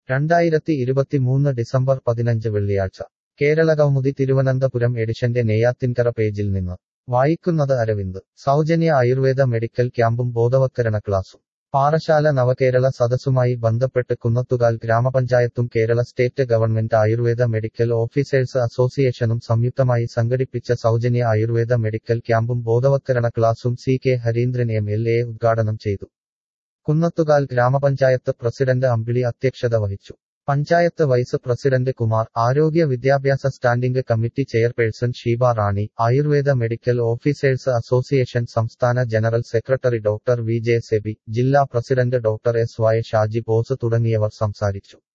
2023 December 15 വെള്ളിയാഴ്ച കേരളകൗമുദി തിരുവനന്തപുരം എഡിഷന്റെ നെയ്യാത്തിൻകര പേജിൽ നിന്ന് വായിക്കുന്നത് അരവിന്ദ്. സൗജന്യ ആയുർവേദ മെഡിക്കൽ ക്യാമ്പും ബോധവത്കരണ ക്ലാസും. പാറശാല നവകേരള സദസ്സുമായി ബന്ധപ്പെട്ട് കുന്നത്തുകാൽ ഗ്രാമപഞ്ചായത്തും Kerala state government Ayurveda medical officers അസോസിയേഷനും സംയുക്തമായി സംഘടിപ്പിച്ച സൗജന്യ ആയുർവേദ മെഡിക്കൽ ക്യാമ്പും ബോധവത്കരണ ക്ലാസും CK ഹരീന്ദ്രൻ MLA ഉദ്ഘാടനം ചെയ്തു. കുന്നത്തുകാൽ ഗ്രാമപഞ്ചായത്ത് പ്രസിഡന്റ് അമ്പിളി അധ്യക്ഷത വഹിച്ചു. പഞ്ചായത്ത് വൈസ് പ്രസിഡന്റ് കുമാർ, ആരോഗ്യ വിദ്യാഭ്യാസ standing committee chairperson Sheeba Rani, Ayurveda medical officers association സംസ്ഥാന general secretary doctor VJ Seby, ജില്ലാ president doctor SY Shaji Bose തുടങ്ങിയവർ സംസാരിച്ചു.